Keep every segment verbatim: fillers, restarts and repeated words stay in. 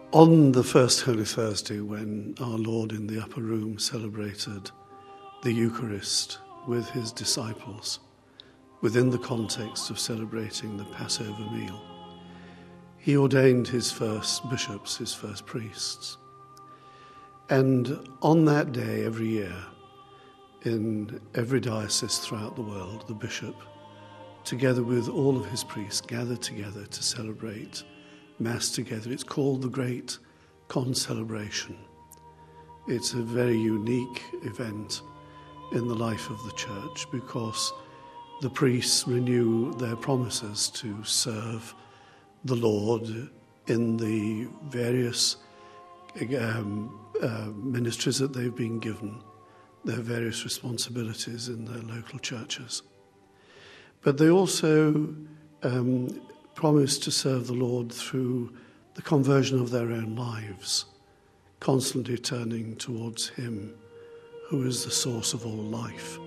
On the first Holy Thursday, when our Lord in the upper room celebrated the Eucharist with his disciples, within the context of celebrating the Passover meal, he ordained his first bishops, his first priests. And on that day, every year, in every diocese throughout the world, the bishop, together with all of his priests, gathered together to celebrate Mass together. It's called the Great Concelebration. It's a very unique event in the life of the Church because the priests renew their promises to serve the Lord in the various um, uh, ministries that they've been given, their various responsibilities in their local churches. But they also um, promise to serve the Lord through the conversion of their own lives, constantly turning towards him who is the source of all life.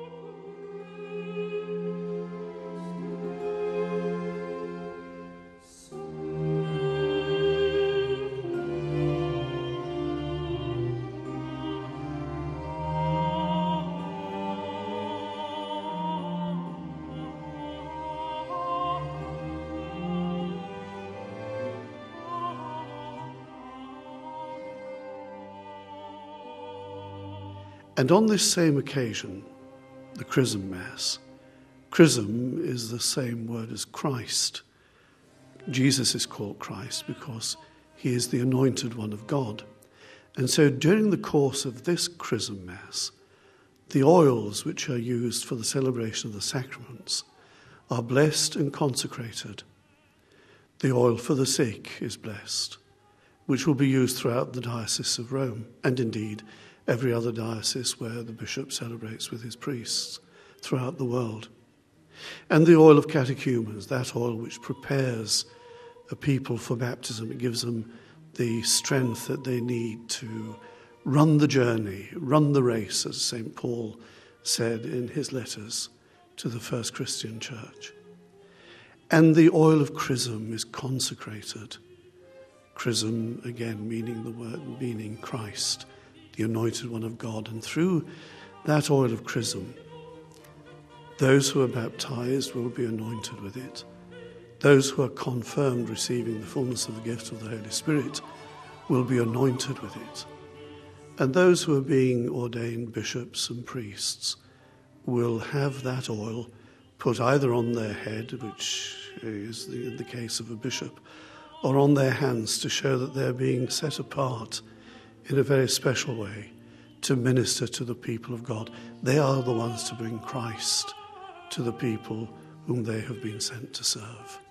And on this same occasion, the Chrism Mass, chrism is the same word as Christ. Jesus is called Christ because he is the anointed one of God. And so during the course of this Chrism Mass, the oils which are used for the celebration of the sacraments are blessed and consecrated. The oil for the sick is blessed, which will be used throughout the Diocese of Rome, and indeed every other diocese where the bishop celebrates with his priests throughout the world. And the oil of catechumens, that oil which prepares a people for baptism, it gives them the strength that they need to run the journey, run the race, as Saint Paul said in his letters to the first Christian church. And the oil of chrism is consecrated. Chrism, again, meaning the word, meaning Christ, the anointed one of God. And through that oil of chrism, those who are baptized will be anointed with it. Those who are confirmed, receiving the fullness of the gift of the Holy Spirit, will be anointed with it. And those who are being ordained bishops and priests will have that oil put either on their head, which is the, the case of a bishop, or on their hands to show that they're being set apart in a very special way to minister to the people of God. They are the ones to bring Christ to the people whom they have been sent to serve.